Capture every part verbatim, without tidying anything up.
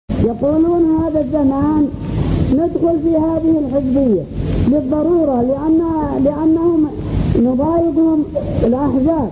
يقولون هذا الزمان ندخل في هذه الحزبية بالضرورة لأن لأنهم نضايقهم الأحزاب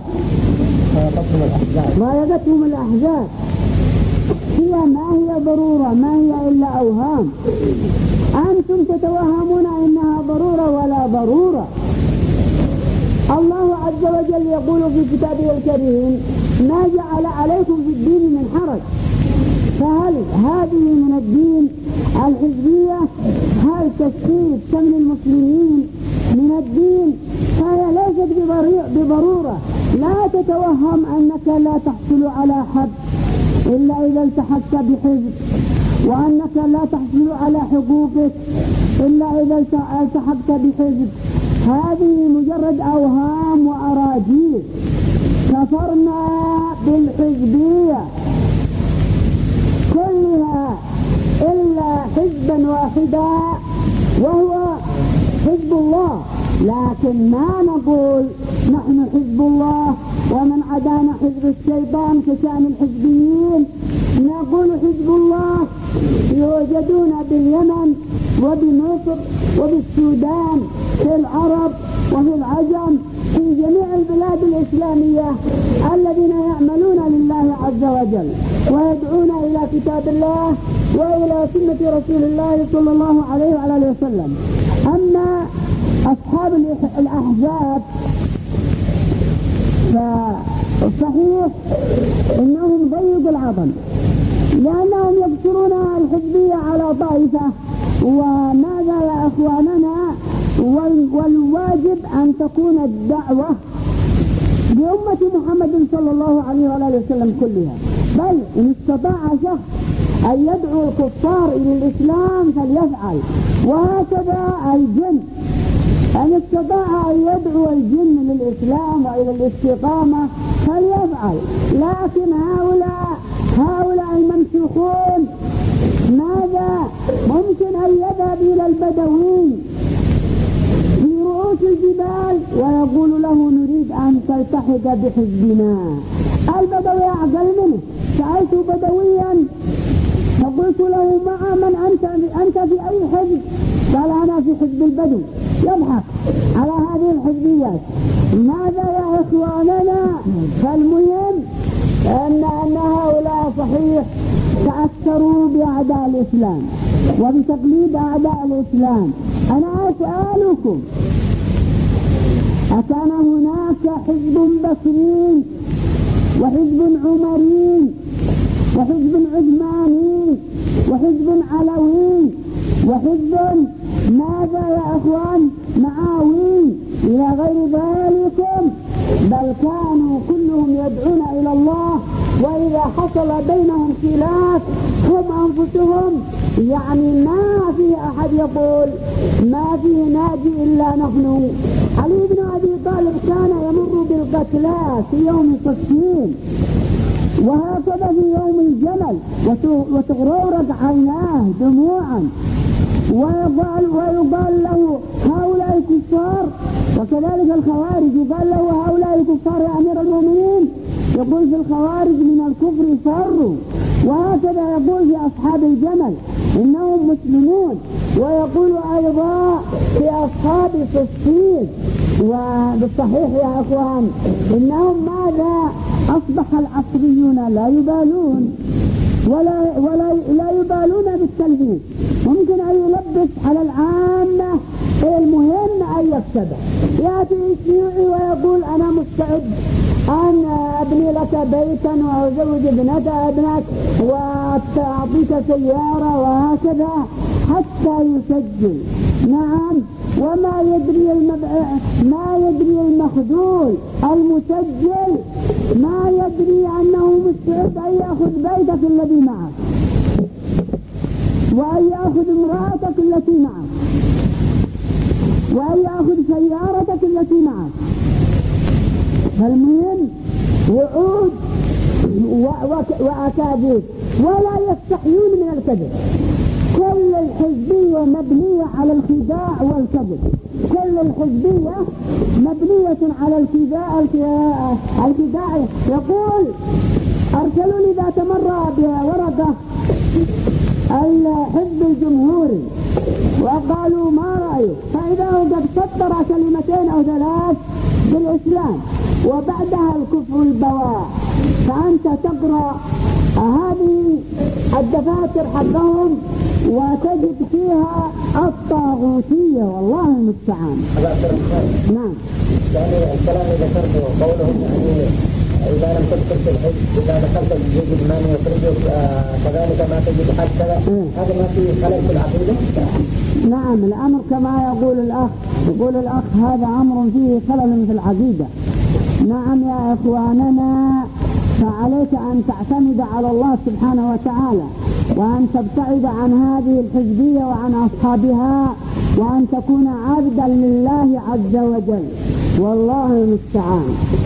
ضايقتهم الأحزاب. هي ما هي ضرورة، ما هي إلا أوهام. أنتم تتوهمون إنها ضرورة ولا ضرورة. الله عز وجل يقول في كتابه الكريم ما جعل عليكم في الدين من حرج. فهل هذه من الدين الحزبية؟ هل تشتيت شمل المسلمين من الدين؟ فهي ليست بضرورة. لا تتوهم أنك لا تحصل على حد إلا إذا التحقت بحزب، وأنك لا تحصل على حقوقك إلا إذا التحقت بحزب. هذه مجرد أوهام وأراجيل. كفرنا بالحزبية كلها إلا حزبا واحدا وهو حزب الله. لكن ما نقول نحن حزب الله ومن عدانا حزب الشيطان كشأن الحزبيين. نقول حزب الله يوجدون باليمن وبمصر وبالسودان، في العرب وفي العجم، في جميع البلاد الإسلامية الذين يعملون لله عز وجل ويدعون إلى كتاب الله وإلى سنة رسول الله صلى الله عليه وعلى وسلم. أما أصحاب الأحزاب فصحيح إنهم ضيق العظم، لأنهم يقصرون الحزبية على طائفة. وماذا يا أخواننا؟ والواجب أن تكون الدعوة لأمة محمد صلى الله عليه وآله وسلم كلها. بل إن استطاع شخص أن يدعو الكفار إلى الإسلام فليفعل، وهكذا الجن أن استطاع أن يدعو الجن للإسلام وإلى الاستقامة فليفعل. لكن هؤلاء هؤلاء الممسوخون ماذا؟ ممكن أن يذهب إلى البدوي في رؤوس الجبال ويقول له نريد أن تلتحق بحزبنا. البدوي أعقل منه. سألت بدويا فقلت له مع من أنت, أنت في أي حزب؟ قال أنا في حزب البدو. يضحك على هذه الحزبيات. ماذا يا إخواننا؟ فالمهم أن, أن هؤلاء صحيح تأثروا بأعداء الإسلام وبتقليد أعداء الإسلام. أنا أسألكم أكان هناك حزب بصري وحزب عمري وحزب عثماني وحزب علوي وحزب ماذا يا أخوان معاوي إلى غير ذلك؟ بل كانوا كلهم يدعون إلى الله، وإذا حصل بينهم خلاف هم أنفسهم يعني ما في أحد يقول ما في ناجي إلا نحن. علي بن أبي طالب كان يمر بالقتلى في يوم صفين، وهكذا في يوم الجمل وتغرورق عيناه دموعا، ويقال, ويقال له هؤلاء الكفار. وكذلك الخوارج يقال له هؤلاء الكفار يا أمير المؤمنين. يقول في الخوارج من الكفر فروا. وهكذا يقول في أصحاب الجمل إنهم مسلمون. ويقول أيضا في أصحاب صفين. وبالصحيح يا أخوان إنهم ماذا؟ أصبح العصريون لا يبالون ولا, ولا لا يبالون بالتلبيس. ممكن أن يلبس على العامة، المهم أن يكسب. يأتي الشيوعي ويقول أنا مستعد أن أبني لك بيتا وأزوج ابنك ابنك وأعطيك سيارة وهكذا حتى يسجل. نعم. وما يدري المبع... ما يدري المخذول المسجل ما يدري أنه مستعد أن يأخذ بيتك الذي معك وأن يأخذ امرأتك التي معك وأن يأخذ سيارتك التي معك. فالمهم وعود وأكاذيب ولا يستحيون من الكذب. كل الحزبية مبنية على الخداع والكذب. كل الحزبية مبنية على الخداع. الخداع يقول أرسلوا لي ذات مرة بورقة الحزب الجمهوري وقالوا ما رأيك، فإذا هو قد سطر كلمتين أو ثلاث بالإسلام وبعدها الكفر البواح، فأنت تقرأ هذه الدفاتر حقهم وتجد فيها الطاغوتية والله المستعان. نعم. يعني الكلام اللي ذكرته قولهم يعني إذا لم تدخل في الحج إذا دخلت يجب من يخرجك آه كذلك ما تجد حج كذا، هذا ما فيه خلل في العقيدة؟ نعم الأمر كما يقول الأخ يقول الأخ هذا أمر فيه خلل في العقيدة. نعم يا إخواننا، فعليك أن تعتمد على الله سبحانه وتعالى وأن تبتعد عن هذه الحزبية وعن أصحابها وأن تكون عبدا لله عز وجل والله المستعان.